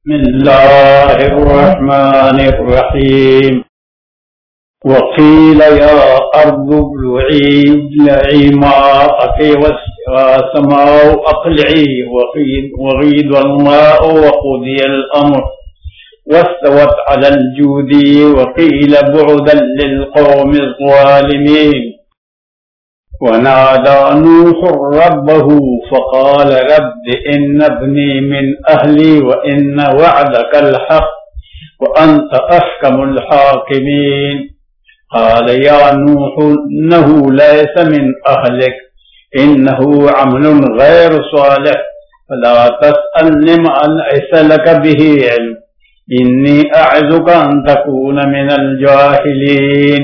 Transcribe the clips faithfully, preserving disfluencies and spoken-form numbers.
बिस्मिल्लाहिर्रहमानिर्रहीम। वक़ील या अर्दु इब्लई माअकी वस्समाउ अक़लिई वग़ीदल माउ वक़ुदियल अम्र वस्तवत अलल जूदी वक़ील बुअदन लिल क़ौमिज़ ज़ालिमीन। वनादा नूह रब्बहु फ़क़ाल रब्बि इन्न इब्नी मिन अहली व इन्न वअदकल हक़ व अंत अहकमुल हाकिमीन। क़ाल या नूह इन्नहु लैस मिन अहलिक इन्नहु अमलुन गैरु सालिह फला तस्अलनि मा लैस लक बिही इल्म इन्नी अअज़ुका अन तकून मिनल जाहिलीन।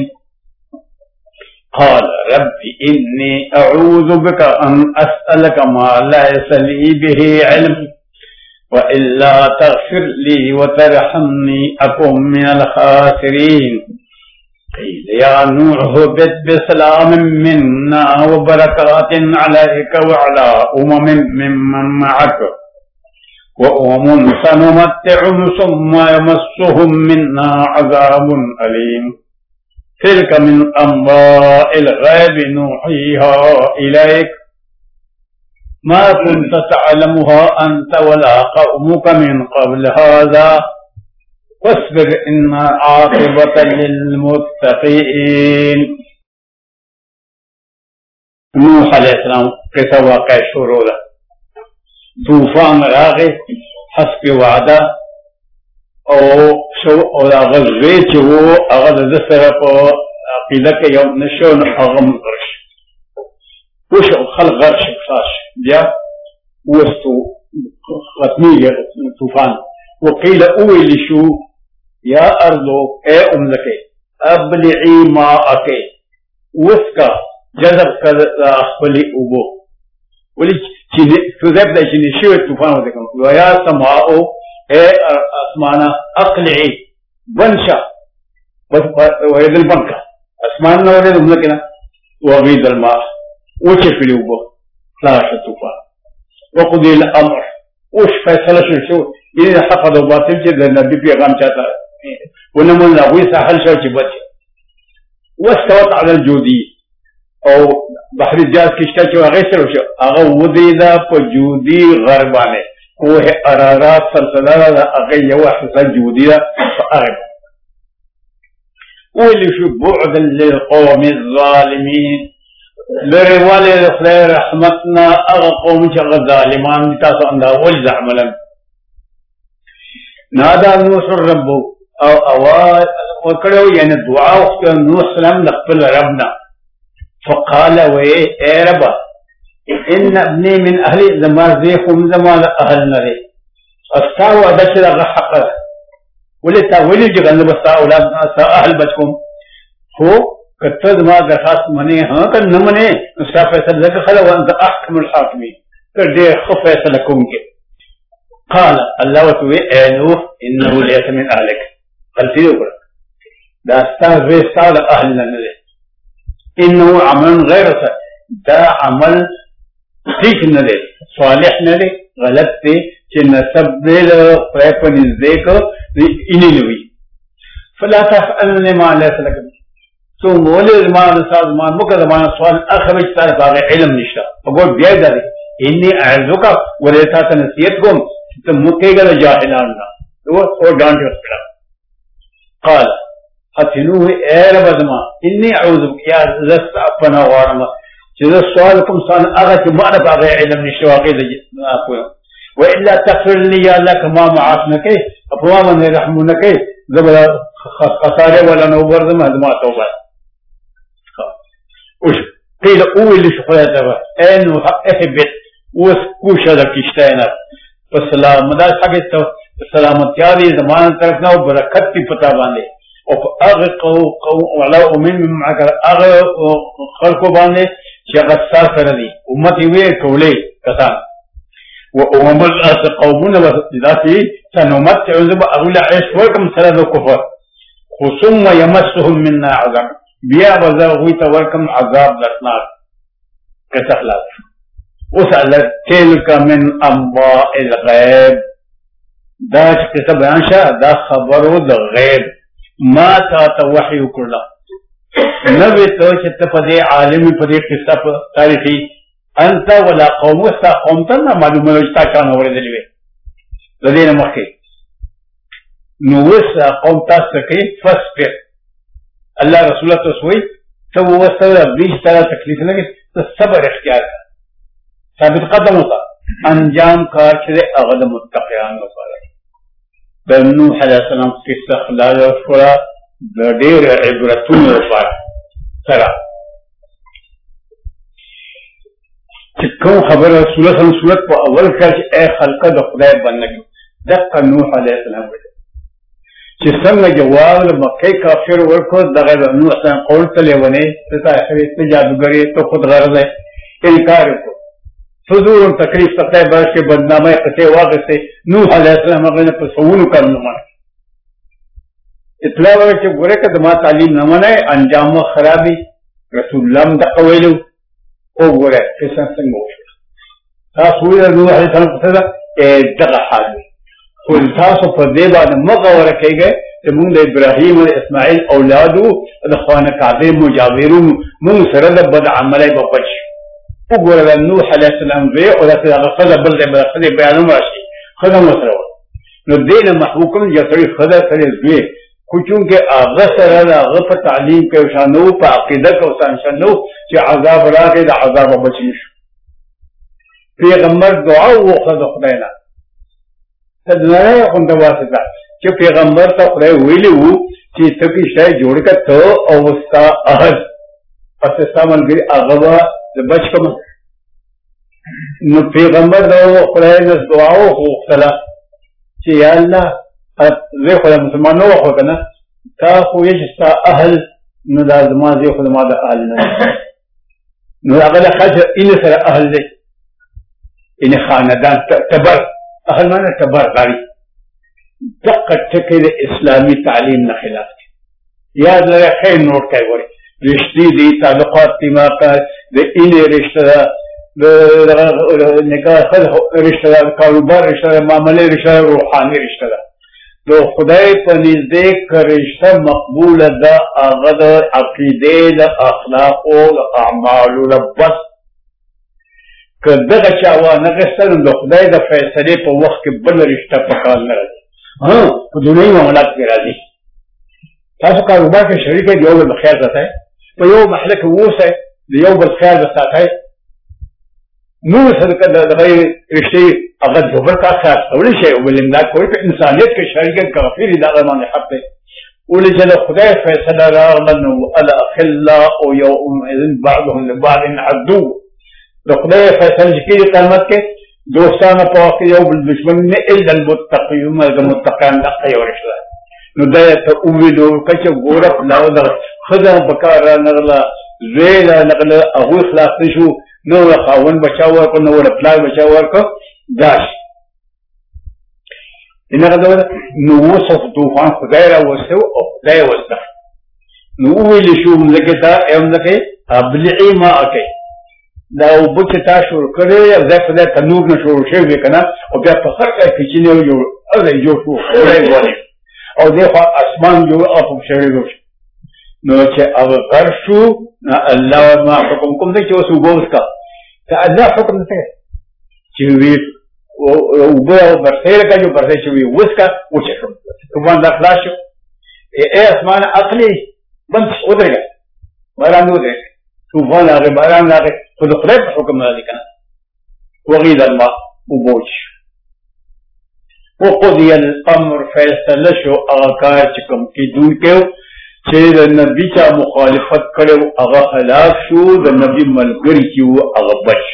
क़ाल रब्बि इन्नी अऊज़ु बिका अन अस्अलक मा लैस ली बिही इल्म व इल्ला तग़फ़िर ली व तरहमनी अकुन मिनल ख़ासिरीन। क़ील या नूह इहबित बिसलामिन मिन्ना व बरकातिन अलैका व अला उममिन मिम्मन मअक व उममुन सनुमत्तिउहुम सुम्मा यमस्सुहुम मिन्ना अज़ाबुन अलीम। तिल्क मिन अंबाइल ग़ैबि नूहीहा इलैक मा कुन्त तअलमुहा अंत वला क़ौमुक मिन क़ब्ल हाज़ा वस्बिर इन्न आक़िबतल लिलमुत्तक़ीन। नूह अलैहिस्सलाम के वाक़या शुरू हुआ। तूफान रागे हस्ब वादा और शो और अगज़े वो अगज़ दसरा को अक़ीदा के यौम नशो न अगम गर्श कुछ खल गर्श खास या वस्तु खत्मी तूफान वो क़ील उलिशु या अर्दो ए उम्लके अब्लिई माअके उसका जज़ब कर अखबली उबो बोली चीनी सुज़ैब दा चीनी शिव तूफान होते कम वया समाओ ए आसमाना अक़लिई वंशा वयदल बंका आसमान न वयदल उम्लके ना वग़ीदल मा ऊंचे पीली उबो फ्लाश तूफान वक़ुदियल अम्र उस फैसला शो ये हक़ दो बातिल के नबी पैगाम चाहता है वो नमून लागू साहल शो ची बच वस्तवत अलल जूदी और बहरी जाज किश्ता चो आगे से रोशो आगे वदीदा पजूदी गरबाने वो है अरारात सलसला आगे यवा हसन जूदी दा आगे वो लिशु बुअदन लिल क़ौमिज़ ज़ालिमीन लरे वाले खैर रहमतना अग कौम चग ज़ालिमान तासो अंदा वल ज़अमलन। नादा नूह रब्बु और आवाज और करो यानी दुआ उसके नूह सलाम नक़बल रबना फ़क़ाल वे ए रब इन इब्नी मिन अहली ज़माज़े खुम ज़माल अहल नरे अस्ताव अदशरा हक़ वले तावली जगन बस्ता औलाद सा अहल बचकुम हो कत्तद मा गखास मने हां कर न मने उसका फैसला लग खला व अंत अहकमुल हाकिमीन कर दे खु फैसला कुम के। قال الله وتوي نوح انه ليس من اهلك قلتي له دا استاذ استاذ اهلنا نله انه عمل غير دا عمل ठीक नले صالح नले गलत थे कि नसब दे पैपन देखो इन्हीं हुई फला तफअलनि मा लैस लक तो मोले मान साज मान मुकदमान सवाल अखरज तरफ आगे इल्म निशा और बिया दे इन्नी अज़ुका वरेता तनसीयत को तो मुकेगा जाहिलान ना तो वो और डांट उसका قال हथिनु ए रबदमा इन्नी अऊज़ु या रस अपना वारमा जो सवालकुम सान आगे के माने बागे इल्म निशवाके दे आपको व इल्ला तग़फिर लि या लक मा माअफनके अपवा मन रहमुनके जबर खसारे वाला नो वर्द में हदमा तौबा उस क़ील उल शुफयतवा एन हबित उस कुशल किश्तैना सलाम मदा सागे तो सलामत यादी जमान तरफ ना बरकत की पता बांधे और अग को को वाला उम्मीद में अगर अग खल को बांधे शगस्सा कर दी उम्मत हुए टोले कथा वो उम्मत अस कौमुन वदाती सनुमत उजब अगला ऐश्वर्यम सरद कुफर खुसुम यमस्सुहुम मिन्ना अज़ाब बिया वज़ा हुई तवरकम अज़ाब दर्दनाक कैसा खिलाफ उस तिल्क मिन अंबाइल गैब دا چې قصه بیان شه دا خبرو د غیب ما تا ته وحی وکړه نوې ته چې ته په دې عالمي په دې قصه په تاریخي انت ولا قوم وستا قوم ته نه معلومه چې تا چا نه اورېدلې وي د دې نه مخکې نو وستا قوم تاسو کې فصبر الله رسول الله تسوي ته وسره بیش تر تکلیف نه کې صبر اختیار کړه ثابت قدم وکړه انجام کار چې هغه د متقیانو لپاره د نوح علیه السلام قصه خلال او شورا د ډېر عبرتونو لپاره سره چې کوم خبره رسول الله صلی صورت په اول کې چې اے خلقه د خدای بندګي دغه نوح علیه السلام وایي چې څنګه جواب مکه کافر ورکو دغه نوح السلام قول ته لیونه ته اخر ته جادوګری ته خود غرض انکار وکړ فضول تکلیف تکلیف برش کے بدنامہ قطع واقع سے نوح علیہ السلام اگر نے پسول کر نمان اطلاع وقت چه گورے که دما تعلیم نمانای انجام و خرابی رسول اللہ مدقویلو او گورے قسم سنگ ہوشو تاسوی نوح علیہ السلام قصد دقا حالی خود تاسو پر دیبان مغور رکھے گئے کہ من دا ابراہیم و اسماعیل اولادو دا خوان کعبی مجاورو من سرد بد عملی بپچ وګوره نوح علیه السلام وی او دا خدای بل دی بل خدای بیانوم راشي خدای مسره نو دینه محکوم یتری خدای سره وی خو چونکه هغه سره هغه په تعلیم کې شانو په عقیده کې وسان شنو چې عذاب راغی د عذاب بچی شو پیغمبر دعا وکړه خدای نه تدنه کوم د واسطه چې پیغمبر ته خدای ویلی وو چې ته کې شای جوړ کته او وستا احد پس سامان ګری هغه د بچ کوم نو پیغمبر دا خدای نه دعا وکړه چې یا الله زه خو مسلمانو خو کنه تا خو یې ستا اهل نو لازم زه خو ما د اهل نه نو هغه خرج ان سره اهل دی ان خاندان تبر اهل معنی تبر غاری دقت ټکی د اسلامي تعلیم نه خلاف دی یاد لري خیر نوٹ کوي وره رشتي دي تعلقات دماغات د اینې رشته د نکاح رشته د کاروبار رشته د معاملې رشته روحاني رشته ده د خدای په نزدې که رشته مقبوله ده هغه د عقیدې د اخلاقو د اعمالو نه بس که دغه چا وانه غوښتل نو د خدای د فیصلې په وخت کې بل رشته په کار نه راځي ها په دنیوي معاملات کې راځي تاسو کاروبار کې شریک دی یو بل خیال ساتئ په یو محله کې اوسئ د یو بل خیال ساتئ نو صدقه د غیر رشتې هغه دوبل کا خیال کولی شي او بل امداد کوي په انسانیت کې شریکت کافر دی دا باندې حق دی ولې چې خدای فیصله راغله نو الاخلاء او يوم اذن بعضهم لبعض عدو د خدای فیصله کې قیامت کې دوستانه په وخت یو بل دشمن نه الا المتقین المتقین د خیر رشته نو دا ته امیدو کچه ګوره لاو دا خدای بکار نغلا زیلا نغلا هغه اخلاق شو نو خاون بچاو ورکو نو ول پلان بچاو ورکو داش انغه دا نو وصف طوفان خدای را وسو او خدای وسه نو ویل شو ملګتا ایم لکه ابلعی ما اکي دا وبچ تا شروع کړی ځکه دا تنور نه شروع شوی کنه او بیا په هر کای کې چې یو او یو شو خدای وایي او دغه اسمان جو اپ شریدو نو چې هغه غر شو الله ما حکم کوم دې چې وسو ګوسکا ته الله حکم ته چې وی او به برسېر کجو برسې چې وی وسکا او چې کوم دا خلاص اے اسمان عقلی بند ودرګه باران ودرګه طوفان هغه باران هغه په خپل حکم نه لیکنه وغید الله وبوج وقضي الامر فیصله شو هغه کار چې کوم کیدونکو چې د نبی چا مخالفت کړو هغه خلاف شو د نبی ملګری کیو هغه بچ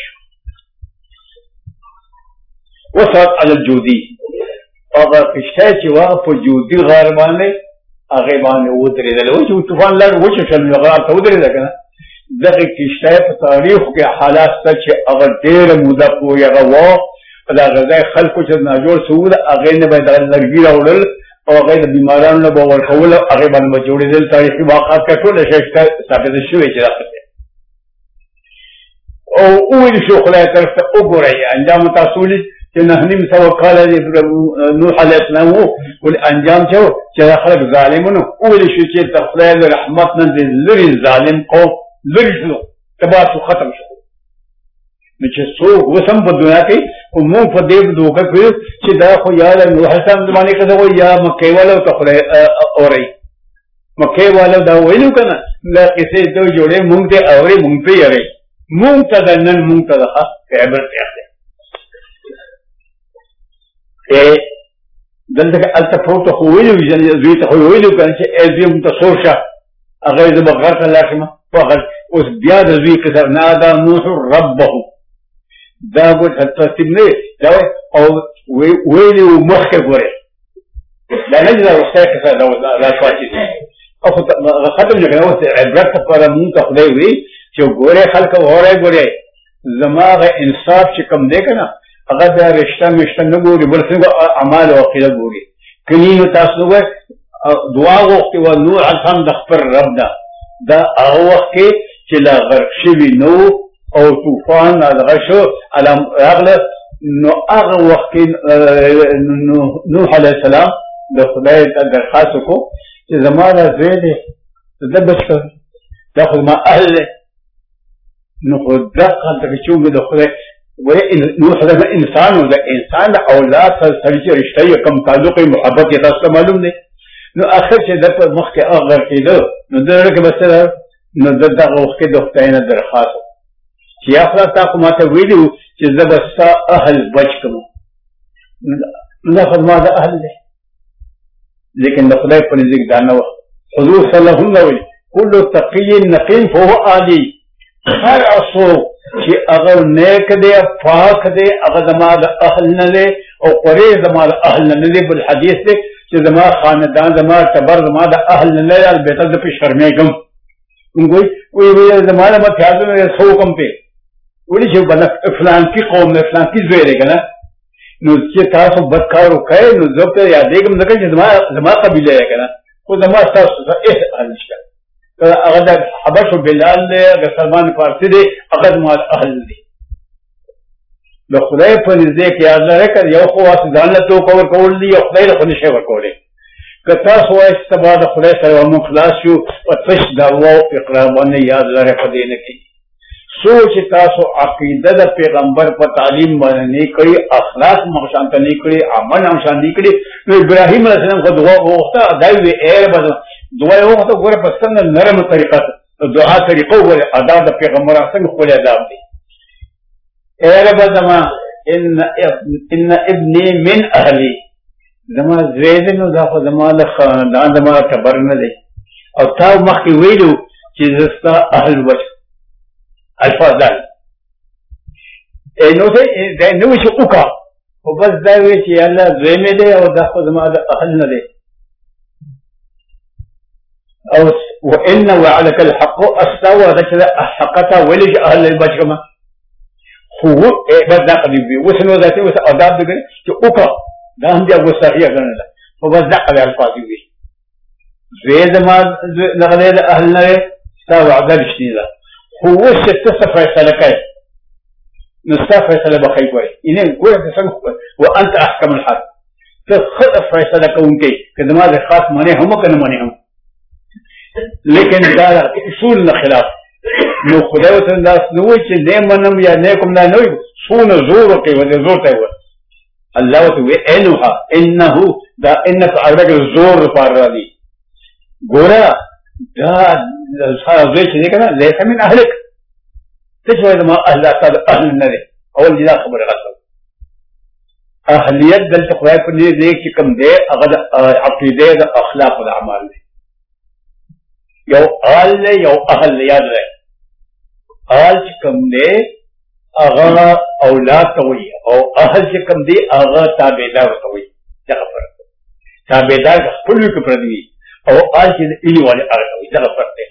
وصلت على الجودي هغه کشته چې واه په جودي غار باندې هغه باندې ودرېدل او چې طوفان لږ وچه شل غار ته ودرېدل کنه دغه کشته په تاریخ کې حالات ته چې هغه ډېر موده پورې هغه و دا غذای خلکو چې ناجوړ سوود هغه نه به د لرګي راوړل او هغه د بیمارانو نه به ورکول هغه باندې جوړېدل تاریخي واقعات ټول شي ثابت شوی چې راځي او ویل شو خدای طرف ته وګورئ انجام تاسو چې نه نیم سوه کاله نوح علیه السلام و ول انجام چې و چې دا خلک ظالمونو وویل شو چې د خدای د رحمت نه د لرې ظالم قوم لرې شو تباه شو ختم شو نو چې څوک اوس هم په دنیا کې خو مونږ په دې دوکه کړو چې دا خو یا د نوح علیه السلام زمانې کې و یا مکې والو ته خدای اورئ مکې والو دا ویلو که نه دا قصې ته جوړې مونږ ته اورئ مونږ ته یې مونږ ته د نن مونږ ته د عبرت اخلي دلته هلته پروته خو ویلي زوی ته خو ویلي که نه چې ای زوی مونږ ته سور شه هغه یې زه به غر ته لاړ شم اوس بیا د زوی قصه نادا نوح ربه دا ګوت ترتیب نه دا او ویلي و مخکې ګورې دا نه چې دا وروستی قصه دا شوه چې او ختم نه کړه اوس عبرت لپاره مونږ ته خدای وایي چې ګورې خلک اورئ ګورئ زما هغه انصاف چې کوم دی که نه هغه دا رشته مشته نه ګوري بل څنګه اعمال او عقیده ګوري کني نو تاسو وګورئ دعا غوښتې وه نوح علیه السلام د خپل رب ده دا هغه وخت کې چې لا غرق شوي نه او طوفان دغه شو راغله نو هغه وخت کې نوح علیه السلام د خدای ته درخواست وکړو چې زما دا زوی دی ده بچ کړ دا خو زما اهل دی نو خو دغه هلته کې چونکې د خدای نوح دا انسان و د انسان د اولاد سره سړي چې رشته یې کوم تعلق یې محبت یې تاسو ته معلوم دی نو اخر چې ده په مخکې هغه غر کېده نو د زړه کې به څه ده نو ده دغه وخت کې د خدای نه درخواست وکړو چې یا خدای تا خو ما ته ویلي وو چې زه به ستا اهل بچ کړم نو دا خو زما د اهل دی لیکن د خدای په نزدیک دا نه وه حضور صلی الله علیه وسلم ویلي کل تقي نقي فهو عالي هر څوک چې هغه نیک دی پاک دی هغه زما د اهل نه دی او قریب زما د اهل نه دی بل حدیث دی چې زما خاندان زما ټبر زما د اهل نه دی البته زه پې شرمېږم وایي وایي زما نه به خیال نه څه وکړم پې ولې چې فلانکي قوم دی فلانکي زوی دی که نه نو چې تاسو بد کار وکړئ نو زه ته یادېږم ځکه چې زما زما قبیله دی که نه خو زما ستاسو سره هېڅ اهل نشته هغه د حبشو بلال دی هغه سلمان فارسي دی هغه زما اهل دی د خدای په نزدې کې یاد لرئ که یو خو واسې ځان له توکه ورکول دي یو خدای له خو نشئ ورکولی که تاسو وایئ چې سبا د خدای سره موږ خلاص شو په تش دعوا او اقرار باندې یاد لرئ په دې نه کې څو چې تاسو عقیده د پیغمبر په تعلیم باندې نه کړي اخلاق مو شانته نه کړي عمل هم شان نه کړي نو ابراهیم علیه السلام خو دعا وغوښته دا یې وی ای رب دعا یې وغوښته ګوره په څنګه نرمه طریقه دعا طریقه وګوره ادا د پیغمبرانو څنګه ښکلی اداب دی ای رب زما ان ان ابني من اهلي زما زوی دی نو دا خو زما د خاندان زما ټبر نه دی او تا مخکې ویلو چې زه ستا اهل بچ الفاظ دا نو ته دا نو چې وکړه خو بس دا وی چې الله زوی مې دی او دا خو زما د اهل نه دی او وان وعدك الحق استوى ذكر حقته ولج اهل البشر خو بس دا قضیه وي اوس نو ذاتي اوس آداب دي چې وکړه دا هم بیا ګستاخي ګڼل خو بس دا قضیه الفاظ وي زوی زما دغه د اهل نه ستا وعده رښتینې ده خو اوس چې ته څه فیصله کوې نو ستا فیصله به ښه ګورې یعنې ګوره ته څنګه وانت احکم الحق ته ښه فیصله کوونکی که زما د خاص منې هم که نه منې هم لیکن دا اصول نه خلاف نو خدای ورته داسې نه وایي چې نه منم یا نه کوم دا نه وایي څونه زور وکړي ورته زور ته یې وایي الله ورته وایي انها انه دا ان په عربه کې زور لپاره راځي ګوره دا زوی چې دی که نه لیس من اهلک ته چې وایي زما اهل ستا د اهل نه دی اول دې دا خبره غلطه اهلیت دلته خدای په دې چې کوم دی هغه د عقیدې د اخلاقو د اعمال دی یو آل دی یو اهل دی یاد دی آل چې کوم دی هغه اولاد ته وایي او اهل چې کوم دی هغه تابعدار ته وایي دغه فرق دی تابعدار که خپل وي که پردي وي او آل چې د علي والي هغه ته وایي دغه فرق دی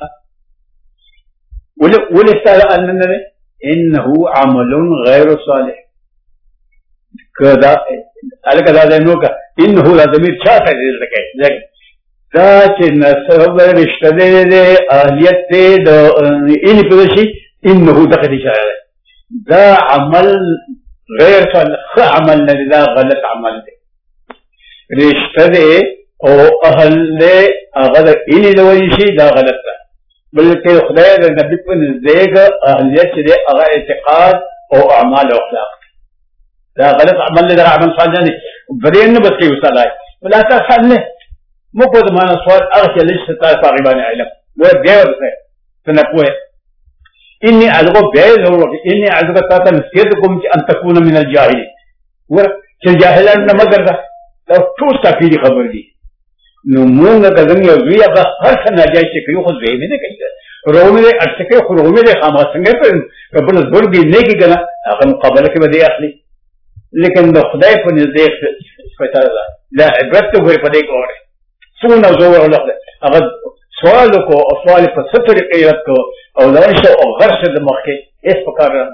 ولې ستا د آل نه دی انه عمل غیر صالح که دا هلکه دا دی نو که انه دا ضمیر چا ته دی دلته کوي دا چې نسب رشته دی د اهلیت دی د علي په شي انه دغه دی شاعر دا عمل غیر صالح عمل نه دا غلط عمل دی رشته دی او اهل دی هغه د اینې د وجې شي دا غلط ده بلکې خدای د نبي په نزدېک اهلیت چې دی هغه اعتقاد او اعمال او اخلاق دا غلط عمل دی دا عمل صالح دی برین نه بس کوي وصالح ولا تسأل نه مو په معنا سوال هغه چې لږ ستاسو په غیبانه علم و بیا ورته تنقوه إني ألغو بيز إني ألغو تاتا نسيتكم أن تكون من الجاهلين والجاهلان نمقر ده لو توستا في دي خبر دي نمونا كذن يوزوية بخرس ناجاي شكريو خود زيمي ده كيسا رومي ده أرسكي خود رومي ده خاما سنگه پر قبل الزور بي نيكي كنا أخي مقابلة كي بدي أخلي لیکن ده خدای پر نزدیک فتر ده لا عبرت تو گوری پدیک اوره سونا زور الله ده اگر سوالو کو او سوال په ستر قیرت کو او لایشه او غرش د مخکې هیڅ پکار نه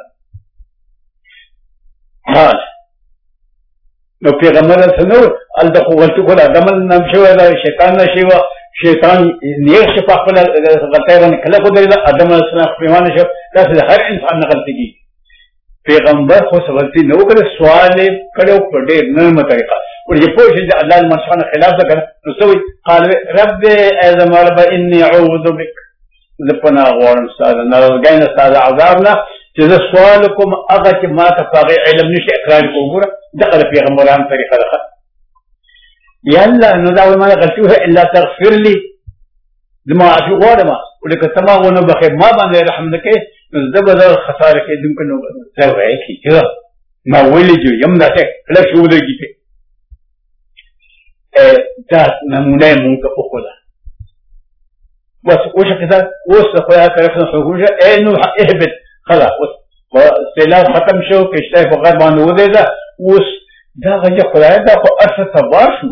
حال نو پیغمبر سنو ال د قوت کو د عمل نام شو دا شیطان نشي وا شیطان نیک شپه خپل غلطه باندې کله کو دی ادم علیه السلام پیمانه شو دا هر انسان نه غلطي کی پیغمبر خو غلطي نو کړ سوال کړو په ډېر نرمه طریقه ولې په شي چې الله المشان خلاف ذکر نو سوي قال رب اعظم رب اني اعوذ بك لپنا غوړم استاد نه غاین استاد عذابنا چې سوال کوم هغه چې ما ته فقې علم نشي اقرار کوګره دغه پیغمبران طریقه ده یا الله نو دا ما غلطوه الا تغفر لي دما عفو غوړم ولکه تما ونه بخیر ما باندې رحم وکړي زبر خساره کې دم کنو زه وایي چې ما ولې جو یم دا څه کله شو دګی په دا نمونه مونږ په خوله بس وش كذا وصل خويا كرفنا حقوقه انه اهبط خلاص واستلاف ختم شو كشتاي فقط باندې وده ده وس دا غږ خدای دا خو اصل تباشو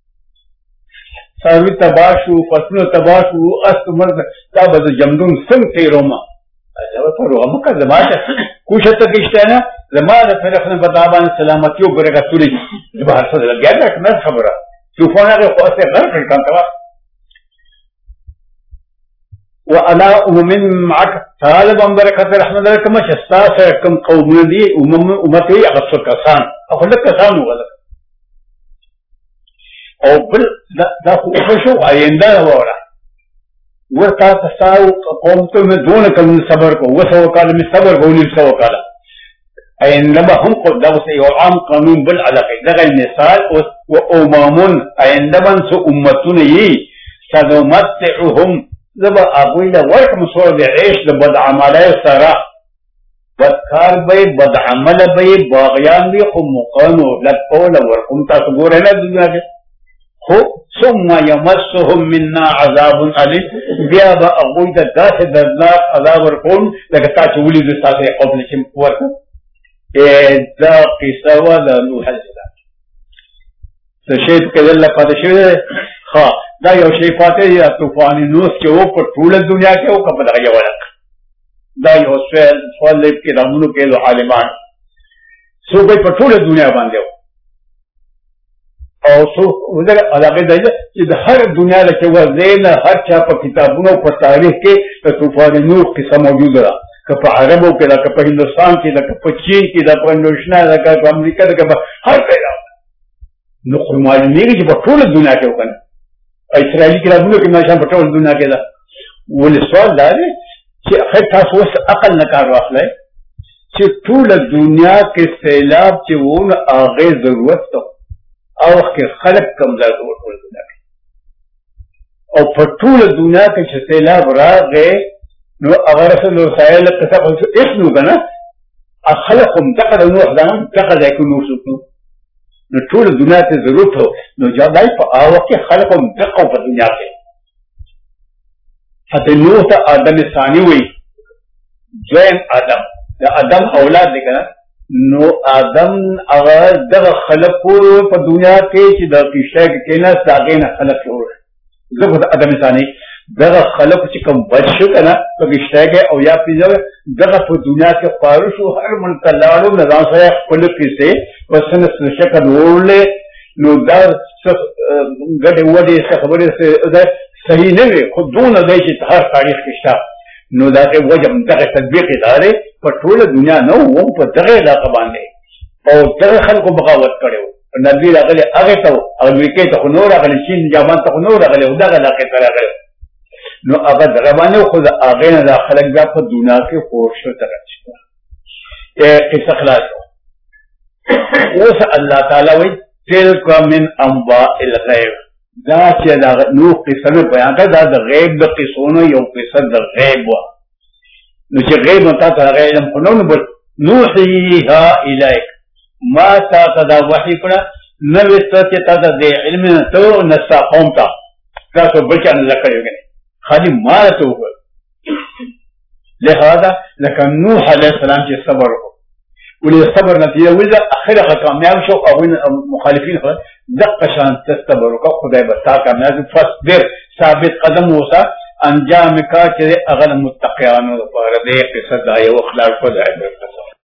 ساوي تباشو فصلو تباشو اصل مرد دا به جمدون څنګه روما دا په روما کا زماده کوشته کشتانه زماده فرخنه بتابان سلامتی او برکتوري د بهر څه لګیا ده خبره طوفان هغه خاصه غرق کړه تا وانا امم معك طالب بركه رحمه الله كما شستاسكم قوم دي امم امتي اغسل كسان اقول لك كسان ولا او بل دا خو شو آینده وره ورتا تساو قوم ته دون کله صبر کو وسو کال می صبر کو نیم سو کال آینده هم کو دا وسه یو عام قانون بل علاقه دغه مثال او امامون آینده من سو امتون یي سنمتعهم زبا ابوی له ورکم سو د عيش د بد عمله سره بدکار به بد عمل به باغیان به خو مقانو لکول ورکم تاسو ګورئ نه دنیا کې خو ثم يمسهم منا عذاب عليم بیا به ابوی د داسې دردناک عذاب ورکوم لکه تاسو ولید تاسو قبل چې ورته دا قصه ولا نوح السلام څه شي کله الله پاتې شوی ها دا یو شی پاتې یا طوفان نوح کې او په ټول دنیا کې او په دغه ولک دا یو سوال سوال کې رامونو کې له عالمان سو په ټول دنیا باندې او سو ودغه علاقه دی چې د هر دنیا له کې وزین هر چا په کتابونو په تاریخ کې د طوفان نوح قصه موجوده ده که په عربو کې ده که په هندوستان کې ده که په چین کې ده په انډونیشیا ده که په امریکا ده که په هر ځای ده نو خو معلومیږي چې په ټول دنیا کې وکنه اسرائیلي کتابونو کې ماشان په ټول دنیا کې ده ولې سوال دا دی چې خیر تاسو اوس عقل نه کار واخلئ چې ټول دنیا کې سیلاب چې وونه هغې ضرورت ته او وخت کې خلک کمزار ټول دنیا کې او په ټول دنیا کې چې سیلاب راغی نو هغه رسول وسایل قصه کوي اسنو کنه خلقهم دقل نوح ده دقل يكون نوح نو ټول دنیا ته ضرورت هو نو جادای په هغه کې خلقهم دقل په دنیا کې حتی نوح ته آدم ثانی وي دویم آدم د آدم اولاد دي کنه نو آدم هغه دغه خلقو په دنیا کې چې د کیشته کې نه ساګې نه خلق جوړ زه د آدم ثانی دغه خلق چې کوم بچو کنه په کیشته کې او یا پیځو دغه په دنیا کې فارش او هر منتلاړو نه ځان سره خپل کیسه وسنه شکل ورولې نو دا ګډه وډه څه خبره صحیح نه وي خو دونه دی چې هر تاریخ کې شته نو دا کې وجه دغه تطبیق ادارې په ټول دنیا نو هم په دغه علاقه باندې او دغه خلکو بغاوت کړو نبی راغلی هغه ته او وکي ته نور راغلی شین جامان ته نور راغلی دغه علاقه ته راغلی نو هغه دغه باندې خو هغه نه د خلک بیا په دنیا کې خوشو ته راځي قصه خلاص اوس الله تعالی وی تلک من انباء الغیب دا چې دا نو قصه بیان کړه دا د غیب د قصونو یو قصه د غیب و نو چې غیب متا ته علم خو نو بل نوحیها الیک ما تا ته وحی کړه نو ست چې تا د علم ته نسا قوم ته تاسو بل څه نه کړی خالي ما ته وګور لهذا لکه نوح علیه السلام چې صبر وکړ ولې صبر نتیجه ولدا اخره کامیاب شو او مخالفین دقه شان تستبر وکړه خدای به تا کامیاب فصبر ثابت قدم اوسه انجام کا چې اغل متقیانو لپاره دې قصه دا یو اخلاق په ځای ورته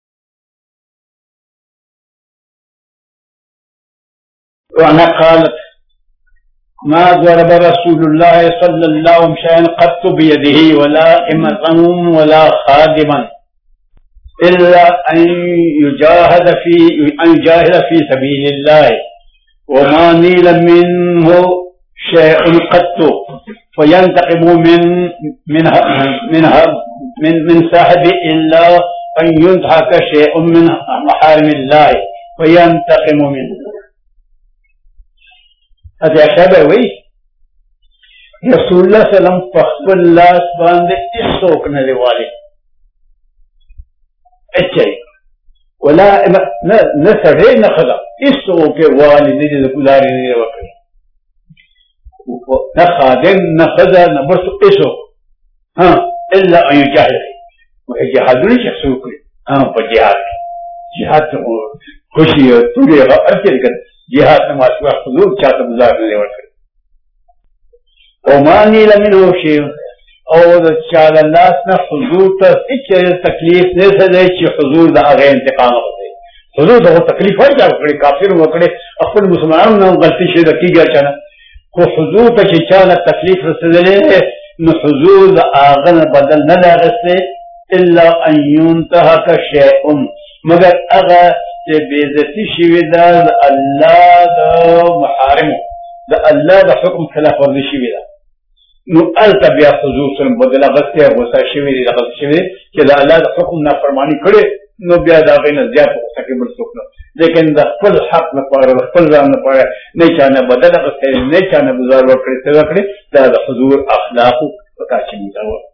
وانا قالت ما ضرب رسول الله صلى الله عليه وسلم قط بيده ولا امرا ولا خادما الا ان يجاهد في ان يجاهد في سبيل الله وما نيل منه شيء قط فينتقم من من من من من صاحب الا ان ينتهك شيء من محارم الله فينتقم منه هذا شبه وي رسول الله صلى الله عليه وسلم فخبر الله باندې اسوک نه دیواله اچي ولا نه سره نه خدا اسوک والي دې د ګلاري نه وکړي نه خادم نه خدا نه بس اسو ها الا ان يجاهد وجهاد ليش سوق ها بجهاد جهاد خوشي توري اچي کړ جهاد ما شو حضور چاته گزار نه ورکړ او مانی لمنه شی او د چاله الله نه حضور ته هیڅ تکلیف نه سده چې حضور د هغه انتقام وکړي حضور د تکلیف ورته کړی کافر وکړي خپل مسلمانانو نه غلطي شي د کیږي چانه خو حضور ته چې چاله تکلیف رسېدلې نو حضور د هغه بدل نه لاغسته الا ان ينتهك شيء مگر هغه چې بیزتی شوی دا الله د محارم د الله د حکم خلاف ورزي شوی دا نو الته بیا حضور سره بدله غسته غوسه شوی دی غسه شوی چې د الله د حکم نافرمانی کړي نو بیا دا غینه زیات تقریبا سوکنه لیکن د خپل حق لپاره د خپل ځان لپاره نه چانه بدله غسته نه چانه گزار ورکړي څه کړي دا د حضور اخلاق او تاکید دا